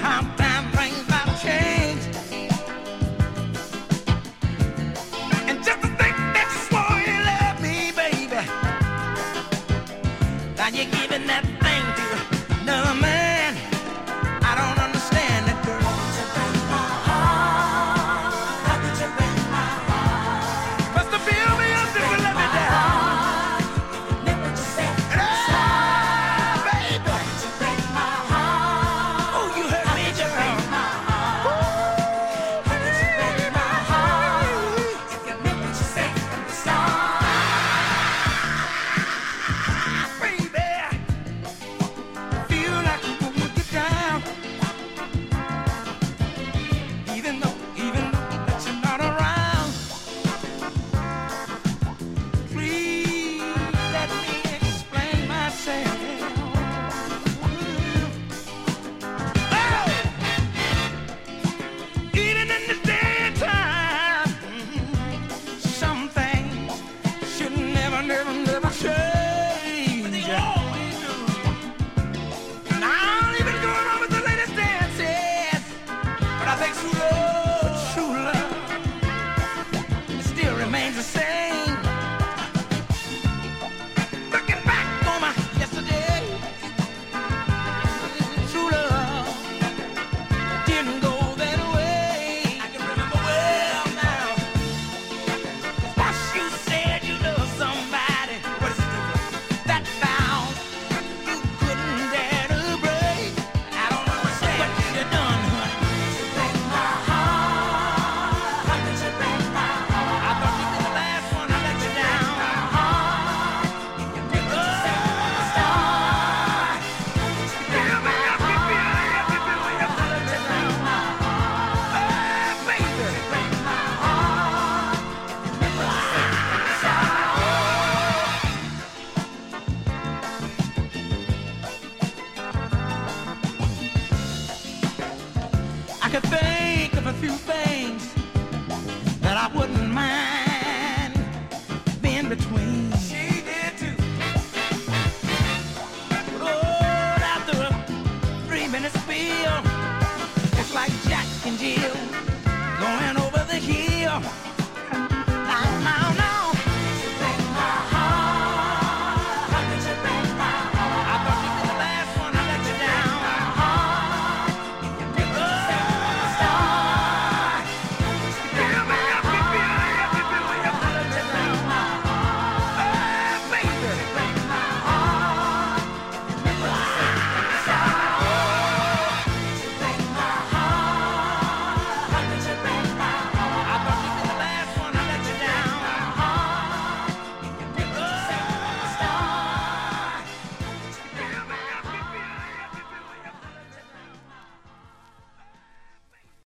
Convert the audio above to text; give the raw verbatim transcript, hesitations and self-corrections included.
how time brings about change. And just to think that you swore you loved me, baby. Now you're giving that thing to another man. I don't understand that, girl. How could you break my heart? How could you break my heart? Must have filled me up if you let me down. Never just said ah, baby. How could you break my heart? Oh, you hurt me, girl. How could you break my heart? If you meant what you said from the start, baby. Feel like I'm gonna get down. Even though, even though that you're not around. Please let me explain myself. Oh! Even in the daytime, some things should never, never, never change. But they always do. Now, even going on with the latest dances, but I think true love, true love, it still remains the same. Looking back on my yesterday, true love didn't go that way. I can remember well now. 'Cause once you said you love somebody, what is it? That vow you couldn't dare to break. I don't understand what you done, honey. Break my heart. How could you break my heart? I thought you were the last one to let you down. If you meant what you said from the start, fill me up, you fill me up, you fill me up to let you down. Oh, baby. Break my heart. If you meant what you said from the start. I could think of a few things that I wouldn't mind being between. She did too. But oh, after a three-minute spiel, it's like Jack and Jill going over the hill.